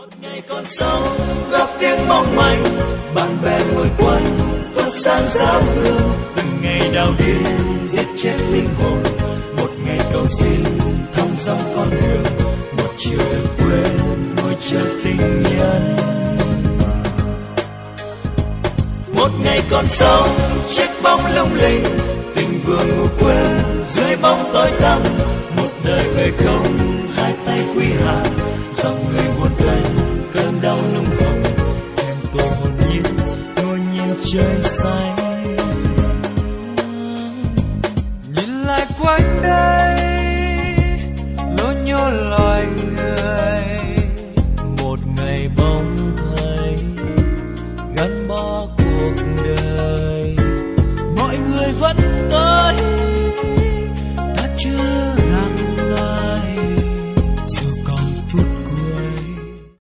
Ngày còn sống góp tiếng mong manh, bạn bè ngồi quanh phát sáng giáo hương. Từng ngày đau điên giết chết linh hồn, một ngày cầu xin thăm dòng con đường, một chiều đừng quên ngồi chờ tình nhân. Một ngày còn sống chiếc bóng lung linh, tình vừa ngủ quên dưới bóng tối tăm. Một đời về không hai tay quy hạ, dòng người buồn tênh cơn đau nung hồng. Em tôi hồn nhiên ngồi nhìn trời